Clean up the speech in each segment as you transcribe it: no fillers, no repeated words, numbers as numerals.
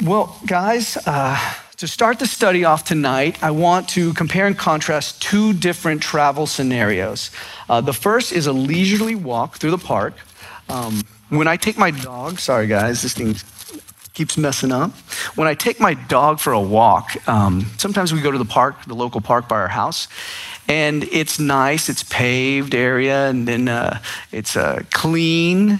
Well, guys, to start the study off tonight, I want to compare and contrast two different travel scenarios. The first is a leisurely walk through the park. When I take my dog, sorry guys, this thing keeps messing up. When I take my dog for a walk, sometimes we go to the park, the local park by our house, and it's nice, it's paved area, and then it's clean.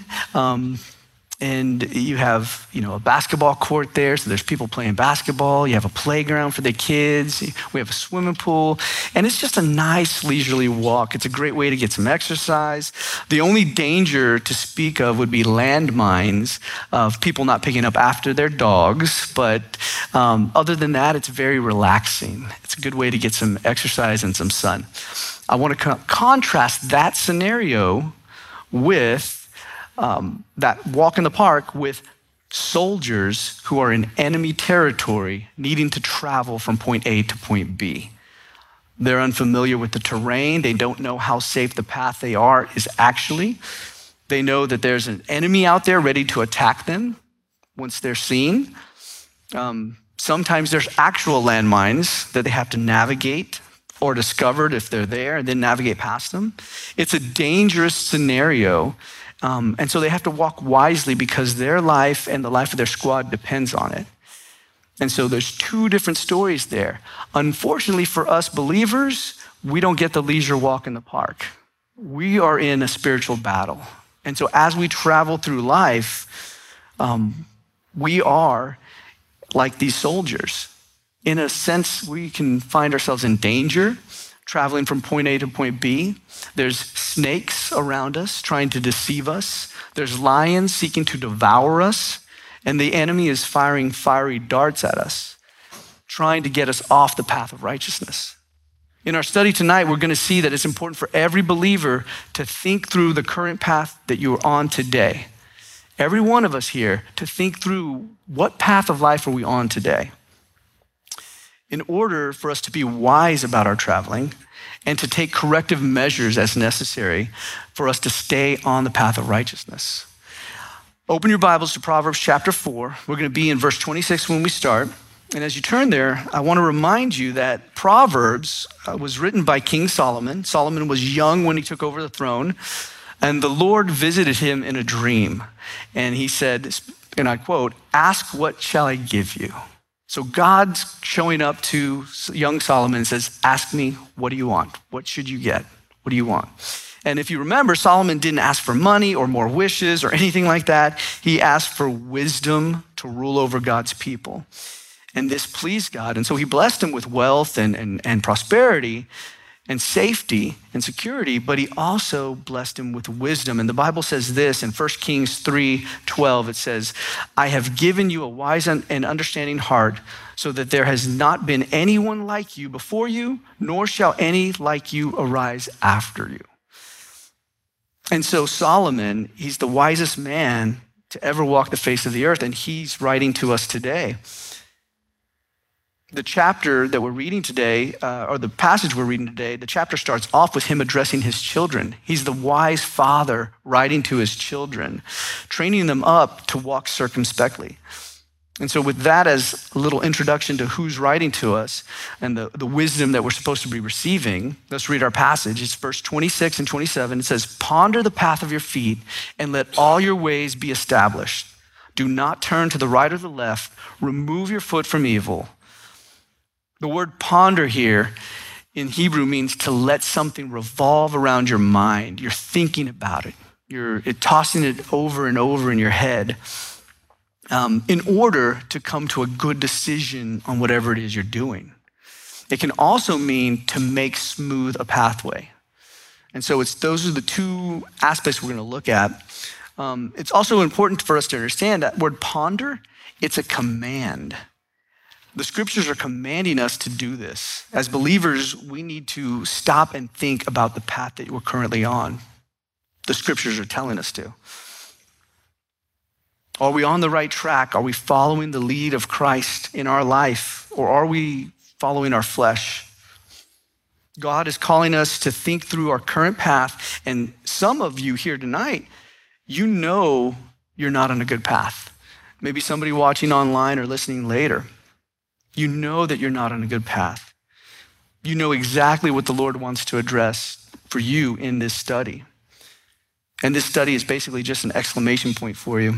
And you have, a basketball court there, so there's people playing basketball. You have a playground for the kids. We have a swimming pool. And it's just a nice leisurely walk. It's a great way to get some exercise. The only danger to speak of would be landmines of people not picking up after their dogs. But other than that, it's very relaxing. It's a good way to get some exercise and some sun. I want to contrast that scenario with that walk in the park with soldiers who are in enemy territory needing to travel from point A to point B. They're unfamiliar with the terrain. They don't know how safe the path they are is actually. They know that there's an enemy out there ready to attack them once they're seen. Sometimes there's actual landmines that they have to navigate or discovered if they're there and then navigate past them. It's a dangerous scenario. And so they have to walk wisely because their life and the life of their squad depends on it. And so there's two different stories there. Unfortunately for us believers, we don't get the leisure walk in the park. We are in a spiritual battle. And so as we travel through life, we are like these soldiers. In a sense, we can find ourselves in danger, traveling from point A to point B. There's snakes around us trying to deceive us. There's lions seeking to devour us. And the enemy is firing fiery darts at us, trying to get us off the path of righteousness. In our study tonight, we're going to see that it's important for every believer to think through the current path that you're on today. Every one of us here to think through what path of life are we on today. In order for us to be wise about our traveling and to take corrective measures as necessary for us to stay on the path of righteousness. Open your Bibles to Proverbs chapter 4. We're going to be in verse 26 when we start. And as you turn there, I want to remind you that Proverbs was written by King Solomon. Solomon was young when he took over the throne, and the Lord visited him in a dream. And he said, and I quote, "Ask, what shall I give you?" So God's showing up to young Solomon and says, ask me, what do you want? What should you get? What do you want? And if you remember, Solomon didn't ask for money or more wishes or anything like that. He asked for wisdom to rule over God's people. And this pleased God. And so he blessed him with wealth and prosperity and safety and security, but he also blessed him with wisdom. And the Bible says this in 1 Kings 3:12, it says, "I have given you a wise and understanding heart so that there has not been anyone like you before you, nor shall any like you arise after you." And so Solomon, he's the wisest man to ever walk the face of the earth, and he's writing to us today. The chapter that we're reading today, or the passage we're reading today, the chapter starts off with him addressing his children. He's the wise father writing to his children, training them up to walk circumspectly. And so with that as a little introduction to who's writing to us and the wisdom that we're supposed to be receiving, let's read our passage. It's verse 26 and 27. It says, "Ponder the path of your feet and let all your ways be established. Do not turn to the right or the left. Remove your foot from evil." The word ponder here in Hebrew means to let something revolve around your mind. You're thinking about it. You're tossing it over and over in your head in order to come to a good decision on whatever it is you're doing. It can also mean to make smooth a pathway. And so those are the two aspects we're going to look at. It's also important for us to understand that word ponder, it's a command. The scriptures are commanding us to do this. As believers, we need to stop and think about the path that we're currently on. The scriptures are telling us to. Are we on the right track? Are we following the lead of Christ in our life? Or are we following our flesh? God is calling us to think through our current path. And some of you here tonight, you know you're not on a good path. maybe somebody watching online or listening later. You know that you're not on a good path. You know exactly what the Lord wants to address for you in this study. And this study is basically just an exclamation point for you,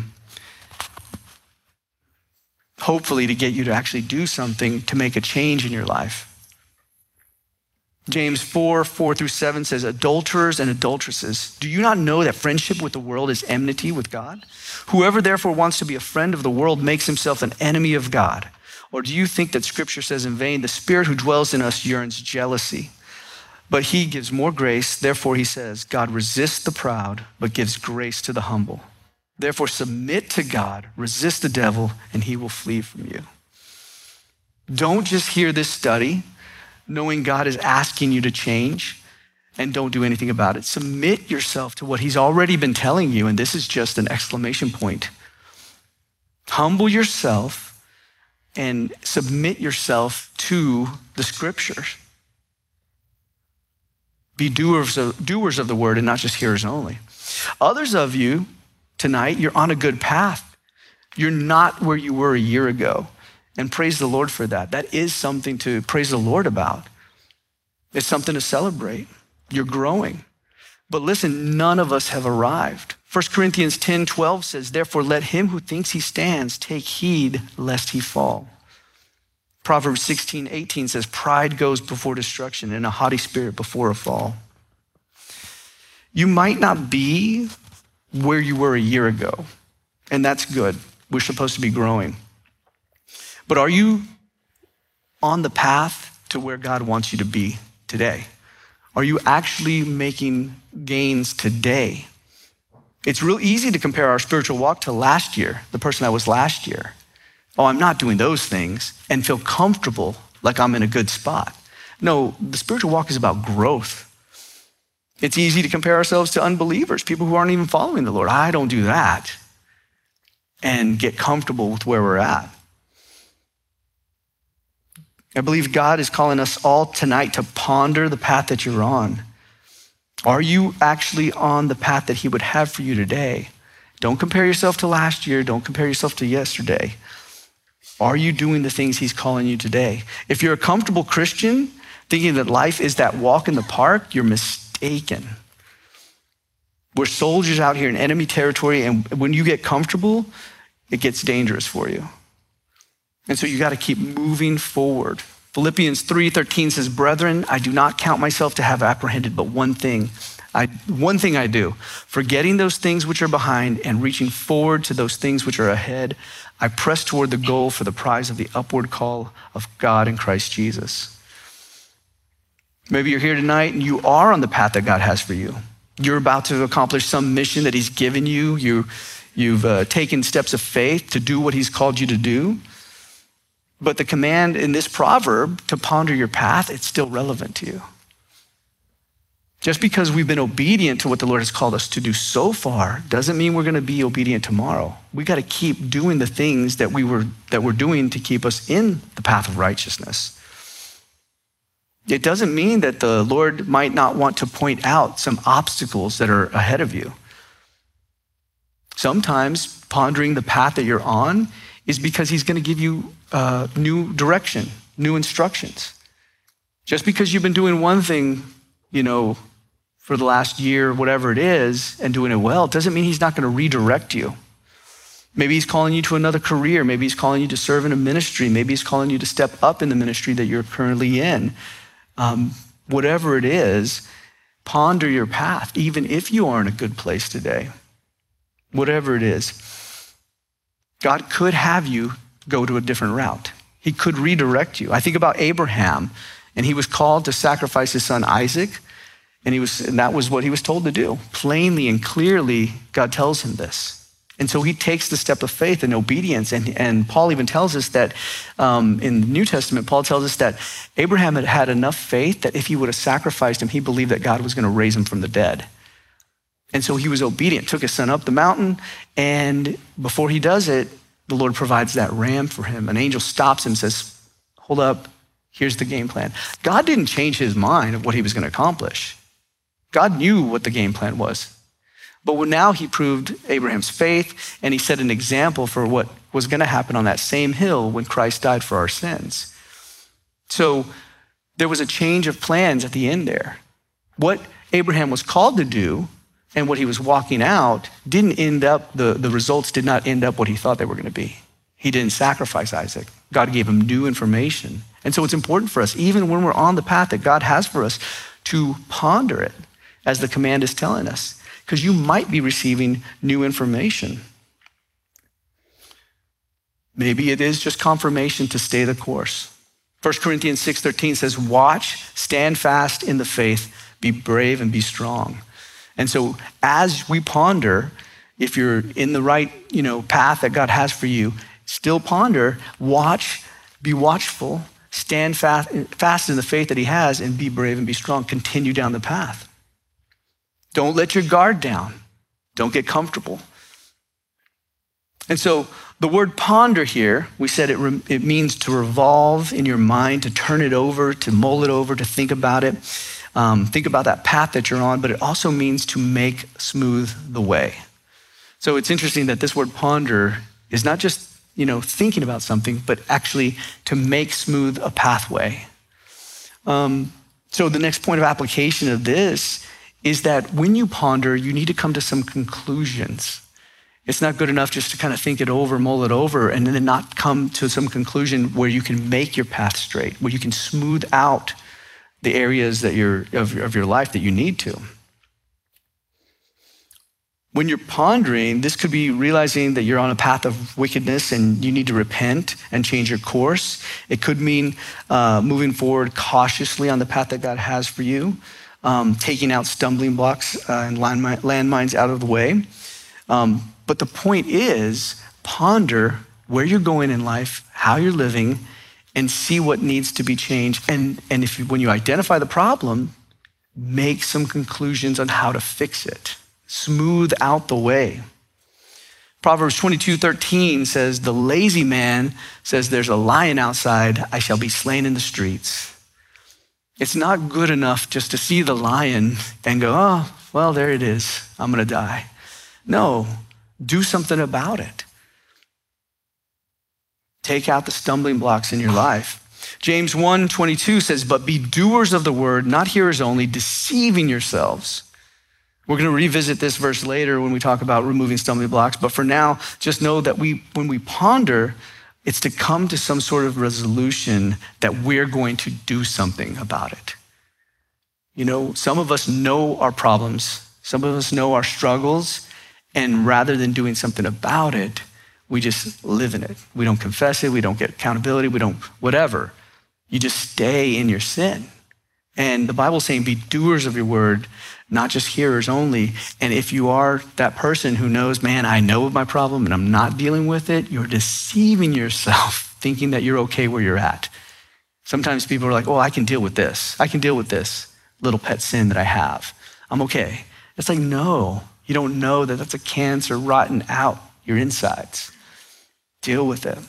hopefully to get you to actually do something to make a change in your life. James 4:4-7 says, adulterers and adulteresses, do you not know that friendship with the world is enmity with God? Whoever therefore wants to be a friend of the world makes himself an enemy of God. Or do you think that scripture says in vain, the spirit who dwells in us yearns jealousy? But he gives more grace. Therefore he says, God resists the proud, but gives grace to the humble. Therefore submit to God, resist the devil, and he will flee from you. Don't just hear this study knowing God is asking you to change and don't do anything about it. Submit yourself to what he's already been telling you, and this is just an exclamation point. Humble yourself and submit yourself to the scriptures. Be doers of the word and not just hearers only. Others of you tonight, you're on a good path. You're not where you were a year ago. And praise the Lord for that. That is something to praise the Lord about. It's something to celebrate. You're growing. But listen, none of us have arrived. 1 Corinthians 10:12 says, therefore let him who thinks he stands take heed lest he fall. Proverbs 16:18 says, pride goes before destruction and a haughty spirit before a fall. You might not be where you were a year ago, and that's good. We're supposed to be growing. But are you on the path to where God wants you to be today? Are you actually making gains today? It's real easy to compare our spiritual walk to last year, the person I was last year. Oh, I'm not doing those things, and feel comfortable like I'm in a good spot. No, the spiritual walk is about growth. It's easy to compare ourselves to unbelievers, people who aren't even following the Lord. I don't do that. And get comfortable with where we're at. I believe God is calling us all tonight to ponder the path that you're on. Are you actually on the path that he would have for you today? Don't compare yourself to last year. Don't compare yourself to yesterday. Are you doing the things he's calling you today? If you're a comfortable Christian, thinking that life is that walk in the park, you're mistaken. We're soldiers out here in enemy territory, and when you get comfortable, it gets dangerous for you. And so you got to keep moving forward. Philippians 3:13 says, brethren, I do not count myself to have apprehended, but one thing I do, forgetting those things which are behind and reaching forward to those things which are ahead, I press toward the goal for the prize of the upward call of God in Christ Jesus. Maybe you're here tonight and you are on the path that God has for you. You're about to accomplish some mission that he's given you. You've taken steps of faith to do what he's called you to do. But the command in this proverb to ponder your path, it's still relevant to you. Just because we've been obedient to what the Lord has called us to do so far doesn't mean we're going to be obedient tomorrow. We got to keep doing the things that we're doing to keep us in the path of righteousness. It doesn't mean that the Lord might not want to point out some obstacles that are ahead of you. Sometimes pondering the path that you're on is because he's going to give you new direction, new instructions. Just because you've been doing one thing, for the last year, whatever it is, and doing it well, doesn't mean he's not going to redirect you. Maybe he's calling you to another career. Maybe he's calling you to serve in a ministry. Maybe he's calling you to step up in the ministry that you're currently in. Whatever it is, ponder your path, even if you are in a good place today. Whatever it is. God could have you go to a different route. He could redirect you. I think about Abraham, and he was called to sacrifice his son Isaac, and that was what he was told to do. Plainly and clearly, God tells him this. And so he takes the step of faith and obedience, and Paul even tells us that in the New Testament, Paul tells us that Abraham had enough faith that if he would have sacrificed him, he believed that God was going to raise him from the dead. And so he was obedient, took his son up the mountain, and before he does it, the Lord provides that ram for him. An angel stops him and says, hold up, here's the game plan. God didn't change his mind of what he was going to accomplish. God knew what the game plan was. But now he proved Abraham's faith, and he set an example for what was going to happen on that same hill when Christ died for our sins. So there was a change of plans at the end there. What Abraham was called to do and what he was walking out didn't end up, the results did not end up what he thought they were going to be. He didn't sacrifice Isaac. God gave him new information. And so it's important for us, even when we're on the path that God has for us, to ponder it as the command is telling us, because you might be receiving new information. Maybe it is just confirmation to stay the course. 1 Corinthians 6:13 says, watch, stand fast in the faith, be brave and be strong. And so as we ponder, if you're in the right, path that God has for you, still ponder, watch, be watchful, stand fast in the faith that he has, and be brave and be strong. Continue down the path. Don't let your guard down. Don't get comfortable. And so the word ponder here, we said it means to revolve in your mind, to turn it over, to mull it over, to think about it. Think about that path that you're on, but it also means to make smooth the way. So it's interesting that this word ponder is not just, thinking about something, but actually to make smooth a pathway. So the next point of application of this is that when you ponder, you need to come to some conclusions. It's not good enough just to kind of think it over, mull it over, and then not come to some conclusion where you can make your path straight, where you can smooth out the areas that of your life that you need to. When you're pondering, this could be realizing that you're on a path of wickedness and you need to repent and change your course. It could mean moving forward cautiously on the path that God has for you, taking out stumbling blocks and landmines out of the way. But the point is, ponder where you're going in life, how you're living, and see what needs to be changed. And when you identify the problem, make some conclusions on how to fix it. Smooth out the way. Proverbs 22:13 says, the lazy man says, there's a lion outside, I shall be slain in the streets. It's not good enough just to see the lion and go, oh, well, there it is, I'm gonna die. No, do something about it. Take out the stumbling blocks in your life. James 1:22 says, but be doers of the word, not hearers only, deceiving yourselves. We're going to revisit this verse later when we talk about removing stumbling blocks. But for now, just know that when we ponder, it's to come to some sort of resolution that we're going to do something about it. Some of us know our problems. Some of us know our struggles. And rather than doing something about it, we just live in it. We don't confess it. We don't get accountability. We don't whatever. You just stay in your sin. And the Bible's saying be doers of your word, not just hearers only. And if you are that person who knows, man, I know my problem and I'm not dealing with it, you're deceiving yourself thinking that you're okay where you're at. Sometimes people are like, oh, I can deal with this. I can deal with this little pet sin that I have. I'm okay. It's like, no, you don't know that that's a cancer rotting out your insides. Deal with it.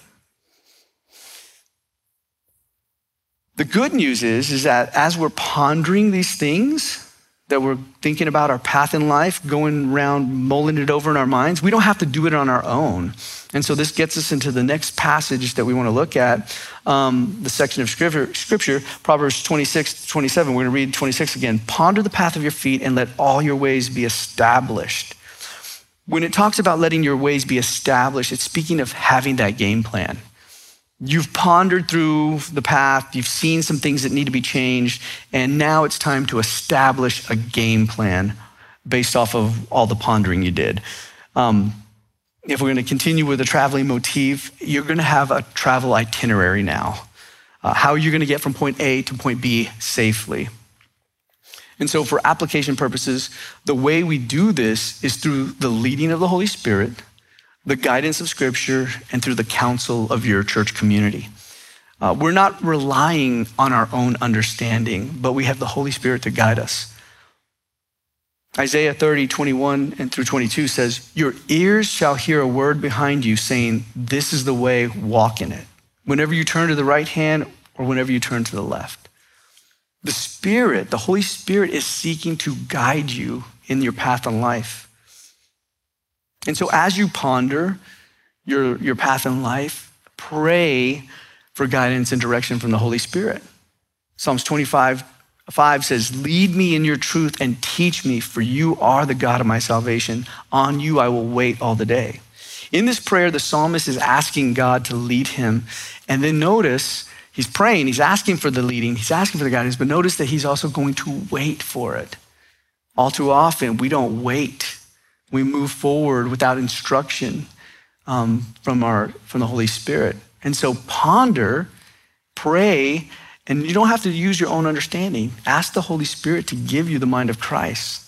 The good news is that as we're pondering these things, that we're thinking about our path in life, going around, mulling it over in our minds, we don't have to do it on our own. And so this gets us into the next passage that we want to look at, the section of scripture, Proverbs 26:27. We're going to read 26 again. Ponder the path of your feet and let all your ways be established. When it talks about letting your ways be established, it's speaking of having that game plan. You've pondered through the path, you've seen some things that need to be changed, and now it's time to establish a game plan based off of all the pondering you did. If we're going to continue with the traveling motif, you're going to have a travel itinerary now. How are you going to get from point A to point B safely? And so for application purposes, the way we do this is through the leading of the Holy Spirit, the guidance of Scripture, and through the counsel of your church community. We're not relying on our own understanding, but we have the Holy Spirit to guide us. Isaiah 30:21 and through 22 says, your ears shall hear a word behind you saying, this is the way, walk in it. Whenever you turn to the right hand or whenever you turn to the left. The Spirit, the Holy Spirit is seeking to guide you in your path in life. And so as you ponder, your path in life, pray for guidance and direction from the Holy Spirit. Psalms 25:5 says, lead me in your truth and teach me, for you are the God of my salvation. On you I will wait all the day. In this prayer, the psalmist is asking God to lead him. And then notice, he's praying, he's asking for the leading, he's asking for the guidance, but notice that he's also going to wait for it. All too often, we don't wait. We move forward without instruction from the Holy Spirit. And so ponder, pray, and you don't have to use your own understanding. Ask the Holy Spirit to give you the mind of Christ.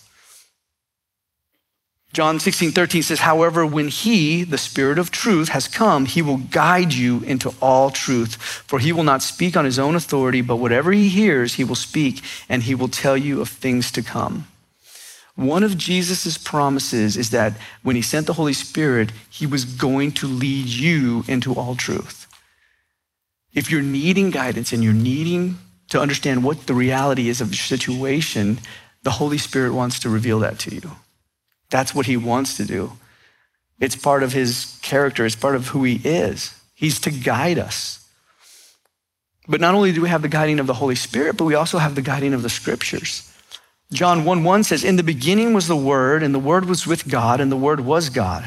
John 16:13 says, however, when he, the Spirit of truth, has come, he will guide you into all truth. For he will not speak on his own authority, but whatever he hears, he will speak, and he will tell you of things to come. One of Jesus' promises is that when he sent the Holy Spirit, he was going to lead you into all truth. If you're needing guidance and you're needing to understand what the reality is of your situation, the Holy Spirit wants to reveal that to you. That's what he wants to do. It's part of his character. It's part of who he is. He's to guide us. But not only do we have the guiding of the Holy Spirit, but we also have the guiding of the scriptures. John 1:1 says, in the beginning was the Word, and the Word was with God, and the Word was God.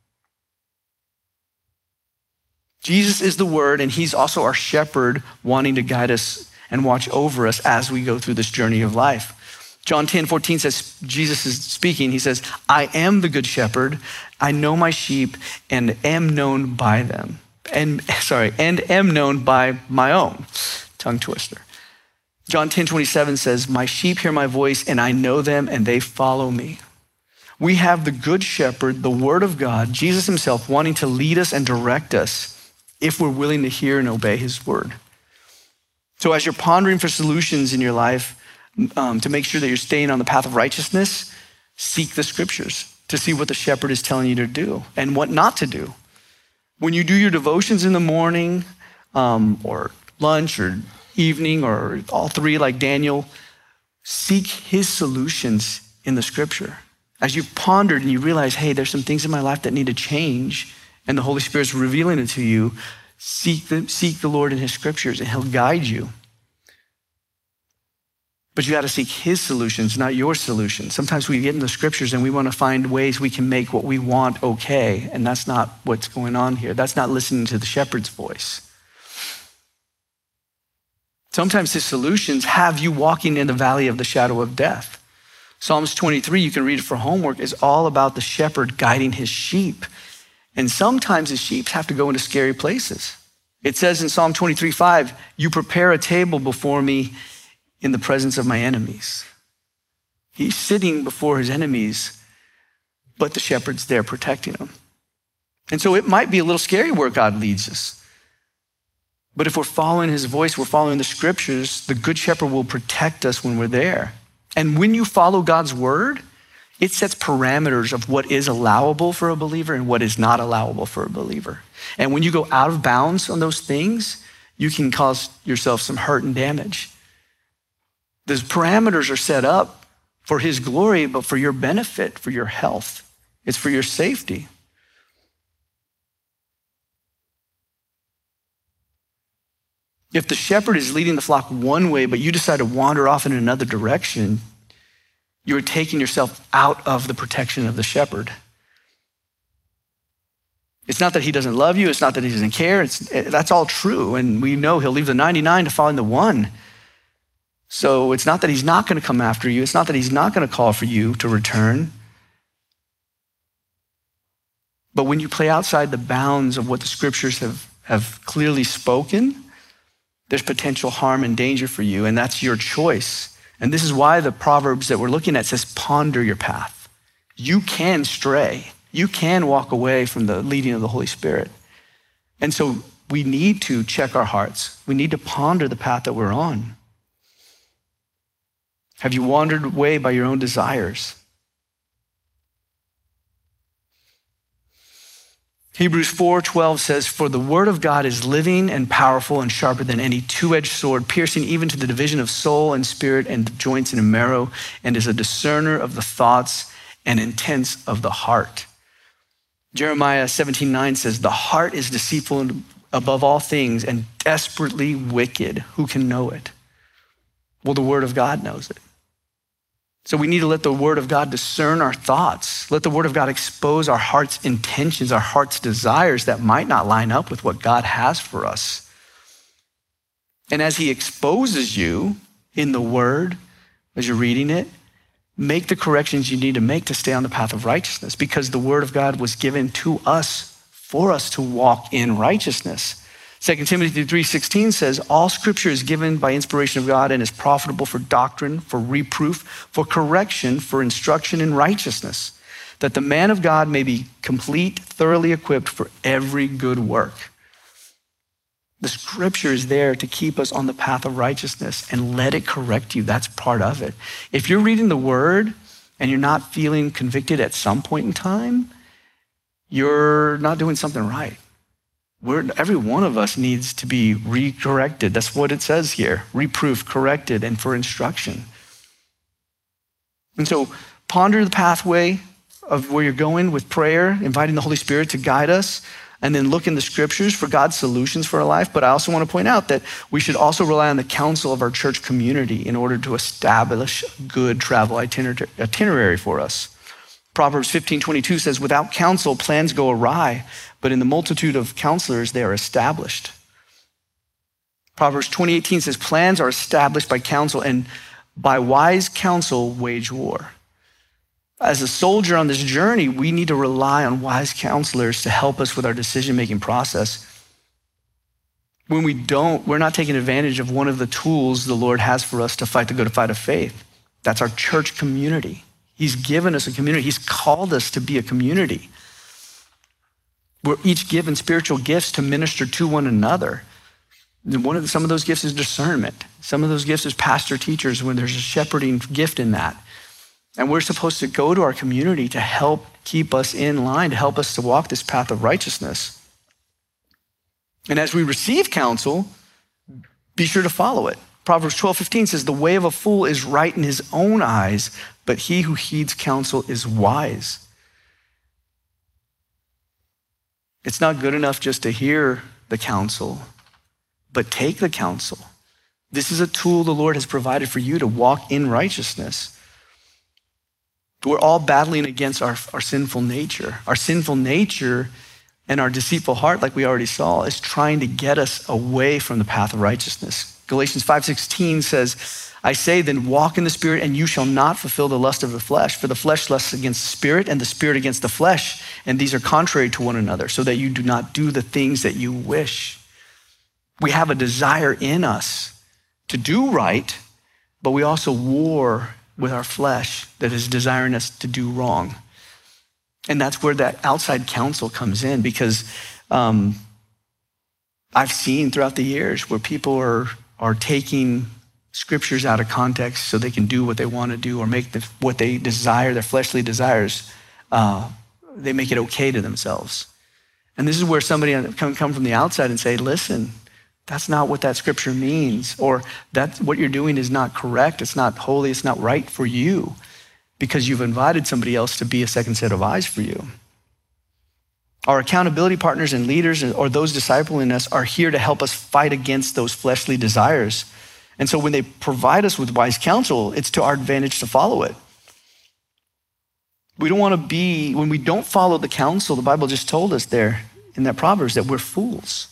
Jesus is the Word, and he's also our shepherd, wanting to guide us and watch over us as we go through this journey of life. John 10:14 says, Jesus is speaking, he says, I am the good shepherd, I know my sheep and am known by them. And am known by my own. Tongue twister. John 10:27 says, my sheep hear my voice and I know them and they follow me. We have the good shepherd, the Word of God, Jesus himself, wanting to lead us and direct us if we're willing to hear and obey his word. So as you're pondering for solutions in your life, to make sure that you're staying on the path of righteousness, seek the scriptures to see what the shepherd is telling you to do and what not to do. When you do your devotions in the morning, or lunch or evening, or all three like Daniel, seek his solutions in the scripture. As you've pondered and you realize, hey, there's some things in my life that need to change, and the Holy Spirit's revealing it to you, seek the Lord in his scriptures and he'll guide you. But you got to seek his solutions, not your solutions. Sometimes we get in the scriptures and we want to find ways we can make what we want okay, and that's not what's going on here. That's not listening to the shepherd's voice. Sometimes his solutions have you walking in the valley of the shadow of death. Psalms 23, you can read it for homework, is all about the shepherd guiding his sheep. And sometimes his sheep have to go into scary places. It says in Psalm 23:5, you prepare a table before me in the presence of my enemies. He's sitting before his enemies, but the shepherd's there protecting him. And so it might be a little scary where God leads us. But if we're following his voice, we're following the scriptures, the good shepherd will protect us when we're there. And when you follow God's word, it sets parameters of what is allowable for a believer and what is not allowable for a believer. And when you go out of bounds on those things, you can cause yourself some hurt and damage. Those parameters are set up for his glory, but for your benefit, for your health. It's for your safety. If the shepherd is leading the flock one way, but you decide to wander off in another direction, you are taking yourself out of the protection of the shepherd. It's not that he doesn't love you. It's not that he doesn't care. That's all true. And we know he'll leave the 99 to find the one. So it's not that he's not going to come after you. It's not that he's not going to call for you to return. But when you play outside the bounds of what the scriptures have clearly spoken, there's potential harm and danger for you, and that's your choice. And this is why the Proverbs that we're looking at says, ponder your path. You can stray. You can walk away from the leading of the Holy Spirit. And so we need to check our hearts. We need to ponder the path that we're on. Have you wandered away by your own desires? Hebrews 4:12 says, for the word of God is living and powerful and sharper than any two-edged sword, piercing even to the division of soul and spirit and joints and marrow, and is a discerner of the thoughts and intents of the heart. Jeremiah 17:9 says, the heart is deceitful above all things and desperately wicked. Who can know it? Well, the word of God knows it. So we need to let the word of God discern our thoughts. Let the word of God expose our heart's intentions, our heart's desires that might not line up with what God has for us. And as he exposes you in the word, as you're reading it, make the corrections you need to make to stay on the path of righteousness, because the word of God was given to us for us to walk in righteousness. 2 Timothy 3:16 says, all scripture is given by inspiration of God and is profitable for doctrine, for reproof, for correction, for instruction in righteousness, that the man of God may be complete, thoroughly equipped for every good work. The scripture is there to keep us on the path of righteousness, and let it correct you. That's part of it. If you're reading the word and you're not feeling convicted at some point in time, you're not doing something right. Every one of us needs to be re-corrected. That's what it says here. Reproof, corrected, and for instruction. And so ponder the pathway of where you're going with prayer, inviting the Holy Spirit to guide us, and then look in the scriptures for God's solutions for our life. But I also want to point out that we should also rely on the counsel of our church community in order to establish a good travel itinerary for us. Proverbs 15:22 says, without counsel, plans go awry, but in the multitude of counselors, they are established. Proverbs 20:18 says, plans are established by counsel, and by wise counsel wage war. As a soldier on this journey, we need to rely on wise counselors to help us with our decision-making process. When we don't, we're not taking advantage of one of the tools the Lord has for us to fight the good fight of faith. That's our church community. He's given us a community. He's called us to be a community. We're each given spiritual gifts to minister to one another. Some of those gifts is discernment. Some of those gifts is pastor teachers when there's a shepherding gift in that. And we're supposed to go to our community to help keep us in line, to help us to walk this path of righteousness. And as we receive counsel, be sure to follow it. Proverbs 12:15 says, the way of a fool is right in his own eyes, but he who heeds counsel is wise. It's not good enough just to hear the counsel, but take the counsel. This is a tool the Lord has provided for you to walk in righteousness. We're all battling against our sinful nature. Our sinful nature and our deceitful heart, like we already saw, is trying to get us away from the path of righteousness. Galatians 5:16 says, I say then walk in the spirit and you shall not fulfill the lust of the flesh. For the flesh lusts against the spirit and the spirit against the flesh. And these are contrary to one another so that you do not do the things that you wish. We have a desire in us to do right, but we also war with our flesh that is desiring us to do wrong. And that's where that outside counsel comes in, because I've seen throughout the years where people are taking scriptures out of context so they can do what they want to do or make what they desire, their fleshly desires, they make it okay to themselves. And this is where somebody can come from the outside and say, listen, that's not what that scripture means, or that what you're doing is not correct, it's not holy, it's not right for you, because you've invited somebody else to be a second set of eyes for you. Our accountability partners and leaders, or those discipling us, are here to help us fight against those fleshly desires. And so when they provide us with wise counsel, it's to our advantage to follow it. We don't want to be, when we don't follow the counsel, the Bible just told us there in that Proverbs that we're fools.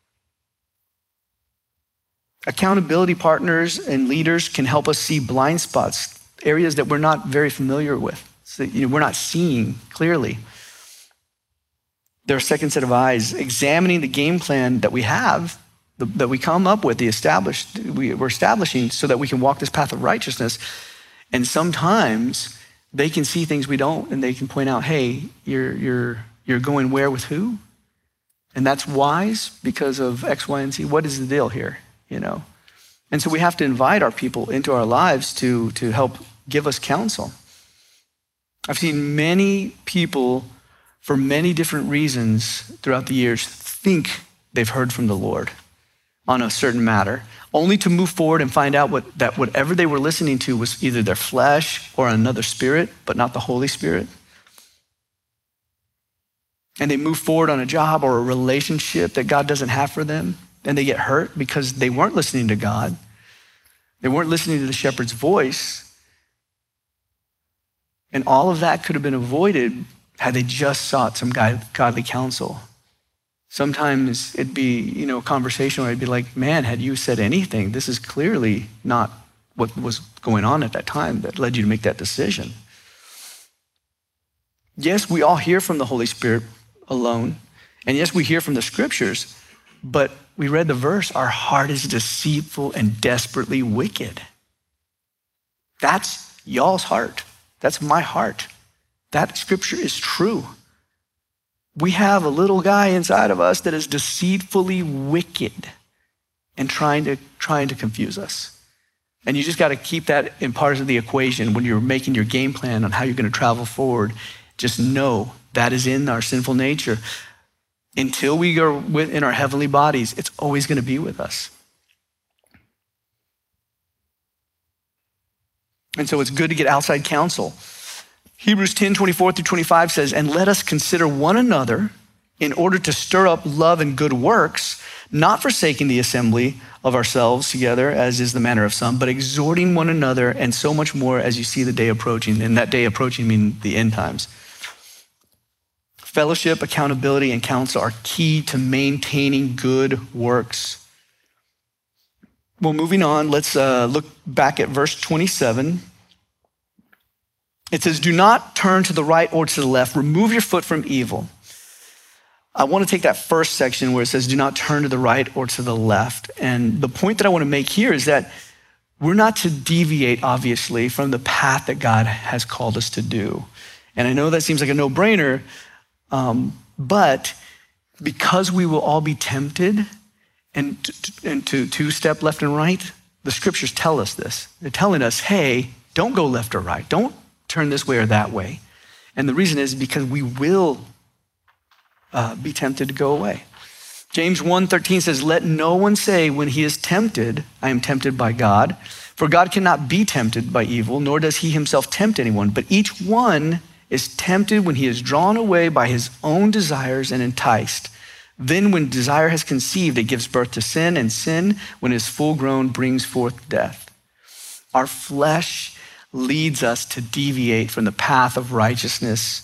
Accountability partners and leaders can help us see blind spots, areas that we're not very familiar with. So, we're not seeing clearly. They're a second set of eyes, examining the game plan that we have, that we come up with, we're establishing so that we can walk this path of righteousness. And sometimes they can see things we don't, and they can point out, hey, you're going where with who? And that's wise because of X, Y, and Z. What is the deal here? And so we have to invite our people into our lives to help give us counsel. I've seen many people, for many different reasons throughout the years, think they've heard from the Lord on a certain matter, only to move forward and find out that whatever they were listening to was either their flesh or another spirit, but not the Holy Spirit. and they move forward on a job or a relationship that God doesn't have for them, and they get hurt because they weren't listening to God. They weren't listening to the shepherd's voice. And all of that could have been avoided had they just sought some godly counsel. Sometimes it'd be, a conversation where I'd be like, man, had you said anything, this is clearly not what was going on at that time that led you to make that decision. Yes, we all hear from the Holy Spirit alone. And yes, we hear from the scriptures, but we read the verse, our heart is deceitful and desperately wicked. That's y'all's heart. That's my heart. That scripture is true. We have a little guy inside of us that is deceitfully wicked and trying to confuse us. And you just got to keep that in part of the equation when you're making your game plan on how you're going to travel forward. Just know that is in our sinful nature. Until we are in our heavenly bodies, it's always going to be with us. And so it's good to get outside counsel. Hebrews 10:24-25 says, and let us consider one another in order to stir up love and good works, not forsaking the assembly of ourselves together, as is the manner of some, but exhorting one another, and so much more as you see the day approaching. And that day approaching means the end times. Fellowship, accountability, and counsel are key to maintaining good works. Well, moving on, let's look back at verse 27. It says, do not turn to the right or to the left. Remove your foot from evil. I want to take that first section where it says, do not turn to the right or to the left. And the point that I want to make here is that we're not to deviate, obviously, from the path that God has called us to do. And I know that seems like a no-brainer, but because we will all be tempted and to two-step left and right, the scriptures tell us this. They're telling us, hey, don't go left or right. Don't turn this way or that way. And the reason is because we will be tempted to go away. James 1:13 says, let no one say when he is tempted, I am tempted by God. For God cannot be tempted by evil, nor does he himself tempt anyone. But each one is tempted when he is drawn away by his own desires and enticed. Then when desire has conceived, it gives birth to sin, and sin, when it is full grown, brings forth death. Our flesh leads us to deviate from the path of righteousness.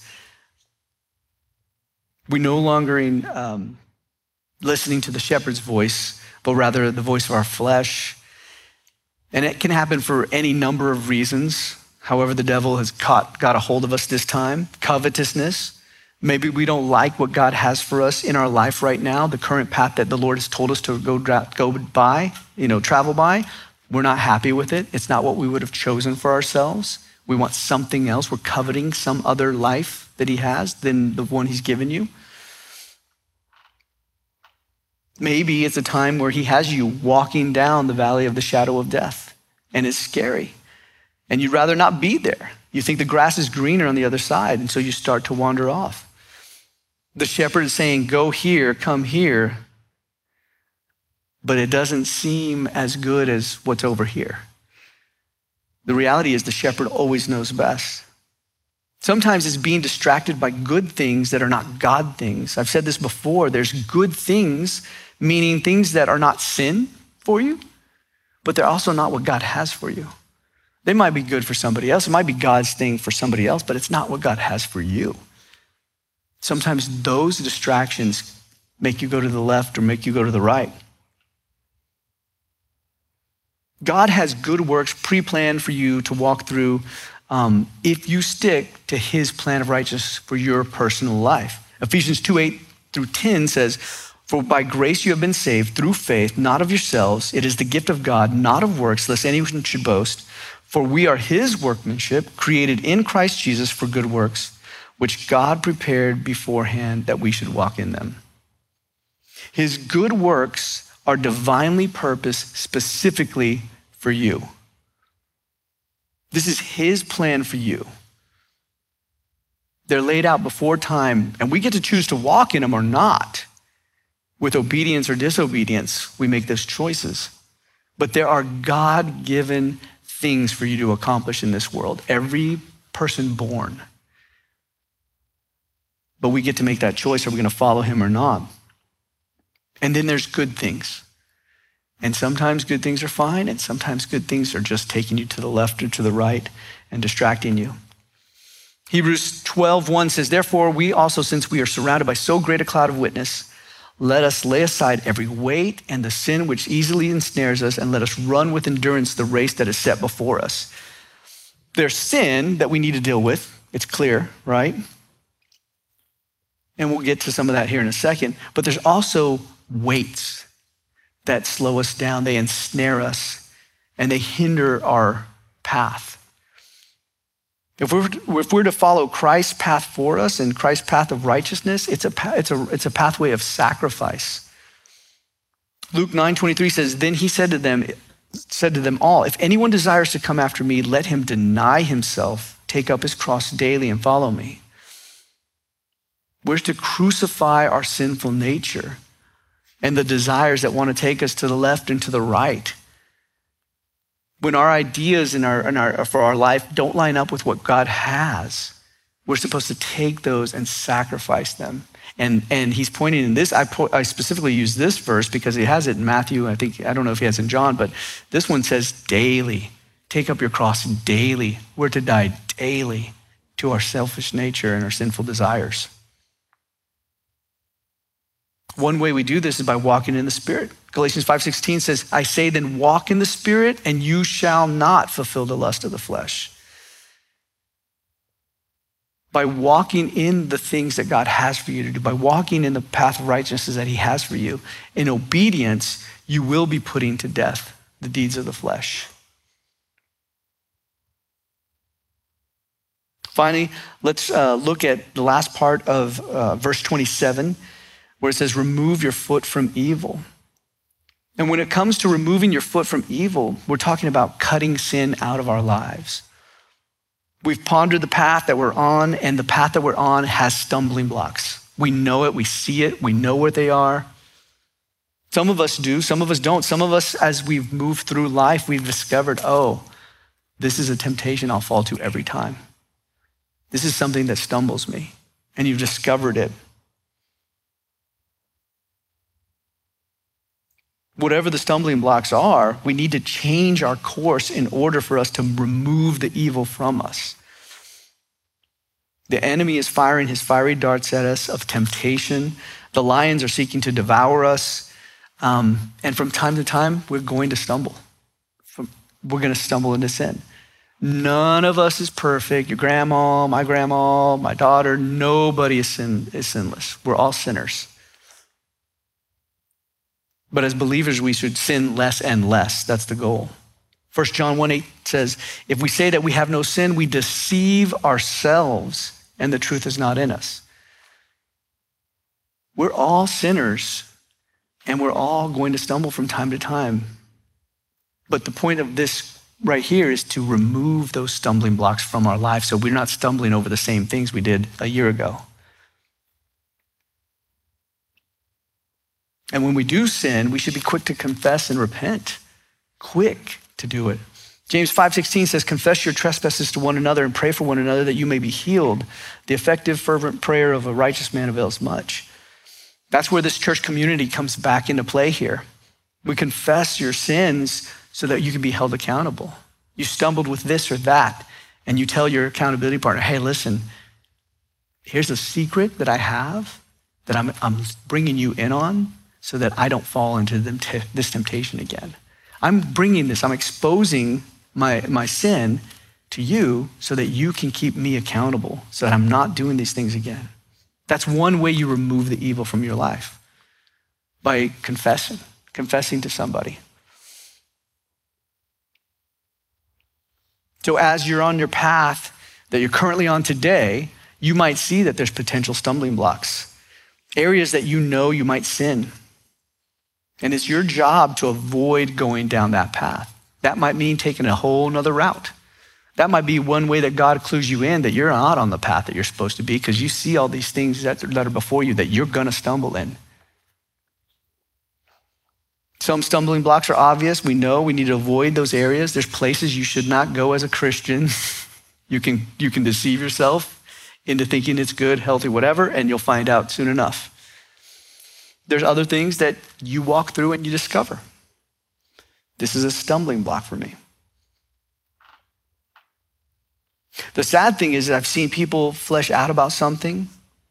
We no longer listening to the shepherd's voice, but rather the voice of our flesh. And it can happen for any number of reasons. However, the devil has got a hold of us this time. Covetousness. Maybe we don't like what God has for us in our life right now, the current path that the Lord has told us to go by, travel by. We're not happy with it. It's not what we would have chosen for ourselves. We want something else. We're coveting some other life that he has than the one he's given you. Maybe it's a time where he has you walking down the valley of the shadow of death, and it's scary. And you'd rather not be there. You think the grass is greener on the other side, and so you start to wander off. The shepherd is saying, go here, come here, but it doesn't seem as good as what's over here. The reality is the shepherd always knows best. Sometimes it's being distracted by good things that are not God things. I've said this before, there's good things, meaning things that are not sin for you, but they're also not what God has for you. They might be good for somebody else. It might be God's thing for somebody else, but it's not what God has for you. Sometimes those distractions make you go to the left or make you go to the right. God has good works pre-planned for you to walk through if you stick to his plan of righteousness for your personal life. Ephesians 2:8-10 says, for by grace you have been saved through faith, not of yourselves. It is the gift of God, not of works, lest anyone should boast. For we are his workmanship, created in Christ Jesus for good works, which God prepared beforehand that we should walk in them. His good works are divinely purposed specifically for you. This is his plan for you. They're laid out before time, and we get to choose to walk in them or not. With obedience or disobedience, we make those choices. But there are God-given things for you to accomplish in this world. Every person born. But we get to make that choice. Are we going to follow him or not? And then there's good things. And sometimes good things are fine, and sometimes good things are just taking you to the left or to the right and distracting you. Hebrews 12:1 says, therefore, we also, since we are surrounded by so great a cloud of witness, let us lay aside every weight and the sin which easily ensnares us, and let us run with endurance the race that is set before us. There's sin that we need to deal with. It's clear, right? And we'll get to some of that here in a second. But there's also weights that slow us down. They ensnare us and they hinder our path. If we're to follow Christ's path for us and Christ's path of righteousness, it's a pathway of sacrifice. Luke 9:23 says, then he said to them all, if anyone desires to come after me, let him deny himself, take up his cross daily and follow me. We're to crucify our sinful nature and the desires that want to take us to the left and to the right. When our ideas for our life don't line up with what God has, we're supposed to take those and sacrifice them. And he's pointing in this, I specifically use this verse because he has it in Matthew. I don't know if he has it in John, but this one says daily. Take up your cross daily. We're to die daily to our selfish nature and our sinful desires. One way we do this is by walking in the Spirit. Galatians 5:16 says, I say then walk in the Spirit and you shall not fulfill the lust of the flesh. By walking in the things that God has for you to do, by walking in the path of righteousness that he has for you, in obedience, you will be putting to death the deeds of the flesh. Finally, let's look at the last part of verse 27, where it says, remove your foot from evil. And when it comes to removing your foot from evil, we're talking about cutting sin out of our lives. We've pondered the path that we're on, and the path that we're on has stumbling blocks. We know it, we see it, we know what they are. Some of us do, some of us don't. Some of us, as we've moved through life, we've discovered, oh, this is a temptation I'll fall to every time. This is something that stumbles me, and you've discovered it. Whatever the stumbling blocks are, we need to change our course in order for us to remove the evil from us. The enemy is firing his fiery darts at us of temptation. The lions are seeking to devour us. And from time to time, we're going to stumble. We're going to stumble into sin. None of us is perfect. Your grandma, my daughter, nobody is sinless. We're all sinners. But as believers, we should sin less and less. That's the goal. 1 John 1:8 says, if we say that we have no sin, we deceive ourselves and the truth is not in us. We're all sinners and we're all going to stumble from time to time. But the point of this right here is to remove those stumbling blocks from our lives so we're not stumbling over the same things we did a year ago. And when we do sin, we should be quick to confess and repent. Quick to do it. James 5:16 says, confess your trespasses to one another and pray for one another that you may be healed. The effective, fervent prayer of a righteous man avails much. That's where this church community comes back into play here. We confess your sins so that you can be held accountable. You stumbled with this or that, and you tell your accountability partner, hey, listen, here's a secret that I have that I'm bringing you in on, so that I don't fall into this temptation again. I'm bringing this, I'm exposing my sin to you so that you can keep me accountable, so that I'm not doing these things again. That's one way you remove the evil from your life, by confessing to somebody. So as you're on your path that you're currently on today, you might see that there's potential stumbling blocks, areas that you know you might sin. And it's your job to avoid going down that path. That might mean taking a whole nother route. That might be one way that God clues you in that you're not on the path that you're supposed to be because you see all these things that are before you that you're gonna stumble in. Some stumbling blocks are obvious. We know we need to avoid those areas. There's places you should not go as a Christian. You can deceive yourself into thinking it's good, healthy, whatever, and you'll find out soon enough. There's other things that you walk through and you discover. This is a stumbling block for me. The sad thing is that I've seen people flesh out about something,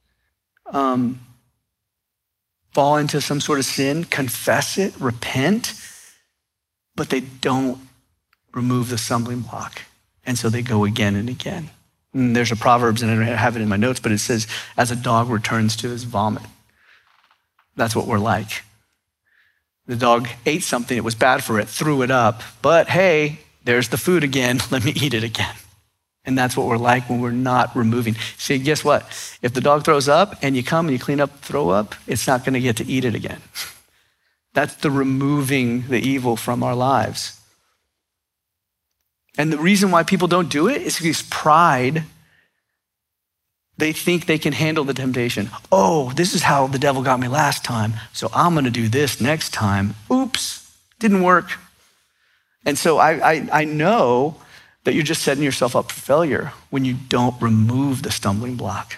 fall into some sort of sin, confess it, repent, but they don't remove the stumbling block. And so they go again and again. And there's a Proverbs, and I don't have it in my notes, but it says, as a dog returns to his vomit. That's what we're like. The dog ate something, it was bad for it, threw it up, but hey, there's the food again, let me eat it again. And that's what we're like when we're not removing. See, guess what? If the dog throws up and you come and you clean up, throw up, it's not gonna get to eat it again. That's the removing the evil from our lives. And the reason why people don't do it is because pride. They think they can handle the temptation. Oh, this is how the devil got me last time, so I'm gonna do this next time. Oops, didn't work. And so I know that you're just setting yourself up for failure when you don't remove the stumbling block.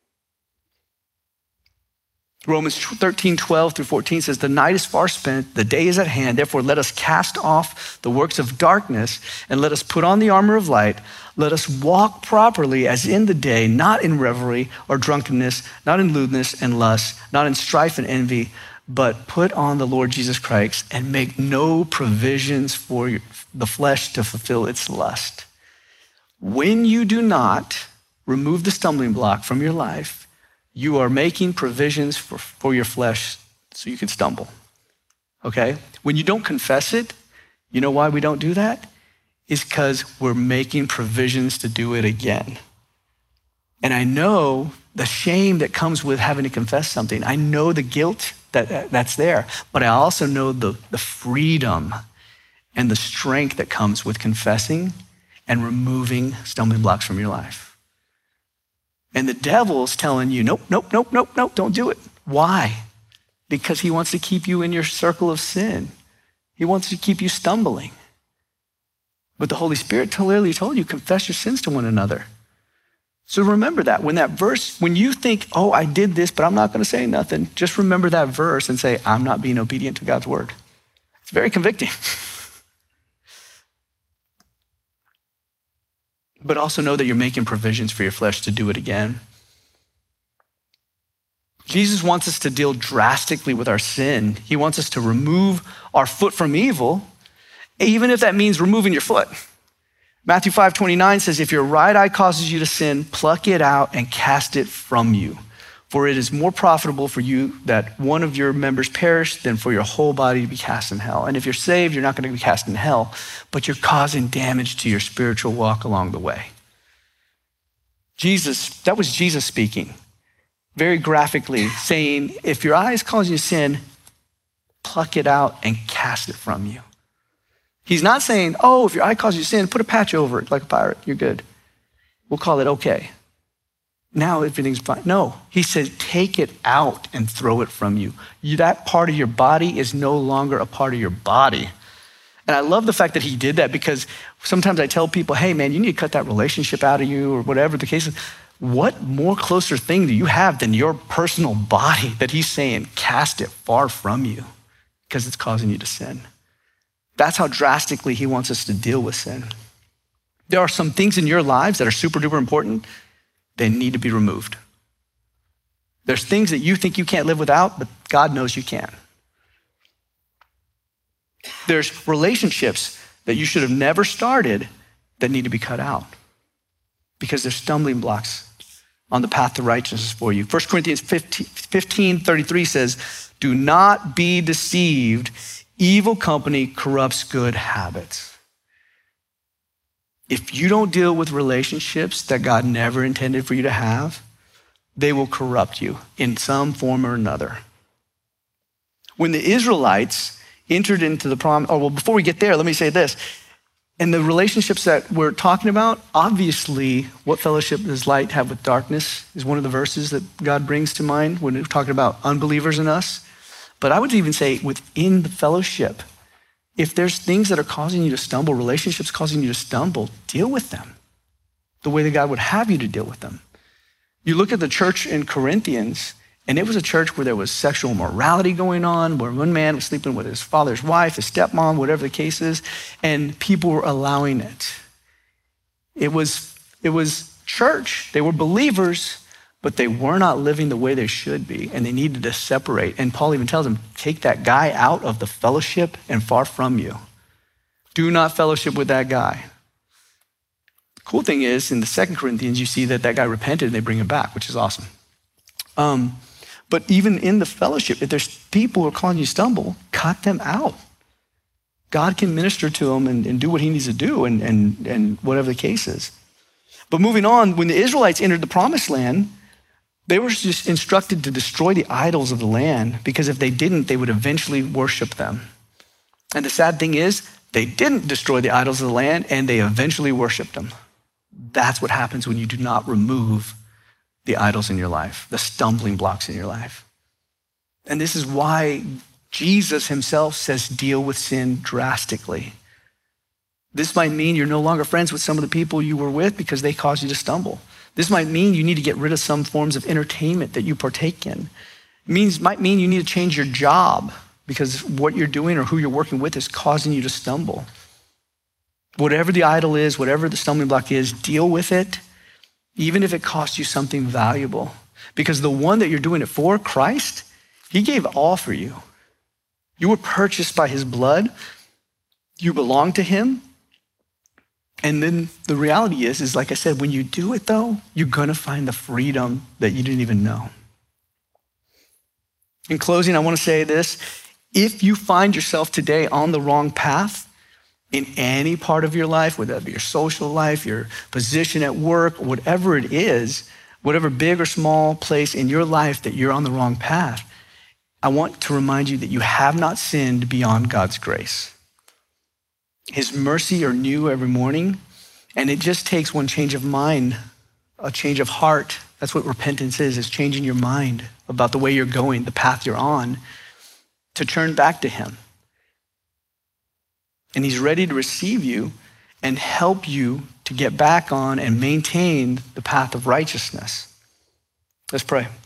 Romans 13:12-14 says, the night is far spent, the day is at hand, therefore let us cast off the works of darkness and let us put on the armor of light. Let us walk properly as in the day, not in revelry or drunkenness, not in lewdness and lust, not in strife and envy, but put on the Lord Jesus Christ and make no provisions for the flesh to fulfill its lust. When you do not remove the stumbling block from your life, you are making provisions for your flesh so you can stumble, okay? When you don't confess it, you know why we don't do that? It's because we're making provisions to do it again. And I know the shame that comes with having to confess something. I know the guilt that's there, but I also know the freedom and the strength that comes with confessing and removing stumbling blocks from your life. And the devil's telling you, nope, don't do it. Why? Because he wants to keep you in your circle of sin. He wants to keep you stumbling. But the Holy Spirit clearly told you, confess your sins to one another. So remember that. When you think, oh, I did this, but I'm not gonna say nothing, just remember that verse and say, I'm not being obedient to God's word. It's very convicting. But also know that you're making provisions for your flesh to do it again. Jesus wants us to deal drastically with our sin. He wants us to remove our foot from evil, even if that means removing your foot. Matthew 5:29 says, if your right eye causes you to sin, pluck it out and cast it from you. For it is more profitable for you that one of your members perish than for your whole body to be cast in hell. And if you're saved, you're not going to be cast in hell, but you're causing damage to your spiritual walk along the way. That was Jesus speaking, very graphically, saying, if your eye is causing you sin, pluck it out and cast it from you. He's not saying, oh, if your eye causes you sin, put a patch over it like a pirate, you're good. We'll call it okay. Now everything's fine. No, he said, take it out and throw it from you. That part of your body is no longer a part of your body. And I love the fact that he did that, because sometimes I tell people, hey man, you need to cut that relationship out of you or whatever the case is. What more closer thing do you have than your personal body that he's saying, cast it far from you because it's causing you to sin? That's how drastically he wants us to deal with sin. There are some things in your lives that are super duper important. They need to be removed. There's things that you think you can't live without, but God knows you can. There's relationships that you should have never started that need to be cut out because they're stumbling blocks on the path to righteousness for you. 1 Corinthians 15:33 says, do not be deceived. Evil company corrupts good habits. If you don't deal with relationships that God never intended for you to have, they will corrupt you in some form or another. When the Israelites entered into the promise, before we get there, let me say this. In the relationships that we're talking about, obviously, what fellowship does light have with darkness is one of the verses that God brings to mind when we're talking about unbelievers in us. But I would even say within the fellowship, if there's things that are causing you to stumble, relationships causing you to stumble, deal with them the way that God would have you to deal with them. You look at the church in Corinthians, and it was a church where there was sexual immorality going on, where one man was sleeping with his father's wife, his stepmom, whatever the case is, and people were allowing it. It was church. They were believers, but they were not living the way they should be, and they needed to separate. And Paul even tells them, take that guy out of the fellowship and far from you. Do not fellowship with that guy. The cool thing is, in the 2 Corinthians, you see that guy repented and they bring him back, which is awesome. But even in the fellowship, if there's people who are calling you stumble, cut them out. God can minister to them and do what he needs to do and whatever the case is. But moving on, when the Israelites entered the promised land, they were just instructed to destroy the idols of the land, because if they didn't, they would eventually worship them. And the sad thing is, they didn't destroy the idols of the land, and they eventually worshiped them. That's what happens when you do not remove the idols in your life, the stumbling blocks in your life. And this is why Jesus himself says deal with sin drastically. This might mean you're no longer friends with some of the people you were with because they caused you to stumble. This might mean you need to get rid of some forms of entertainment that you partake in. Might mean you need to change your job because what you're doing or who you're working with is causing you to stumble. Whatever the idol is, whatever the stumbling block is, deal with it, even if it costs you something valuable. Because the one that you're doing it for, Christ, he gave all for you. You were purchased by his blood. You belong to him. And then the reality is like I said, when you do it though, you're gonna find the freedom that you didn't even know. In closing, I wanna say this. If you find yourself today on the wrong path in any part of your life, whether that be your social life, your position at work, whatever it is, whatever big or small place in your life that you're on the wrong path, I want to remind you that you have not sinned beyond God's grace. His mercy are new every morning, and it just takes one change of mind, a change of heart. That's what repentance is changing your mind about the way you're going, the path you're on, to turn back to him. And he's ready to receive you and help you to get back on and maintain the path of righteousness. Let's pray.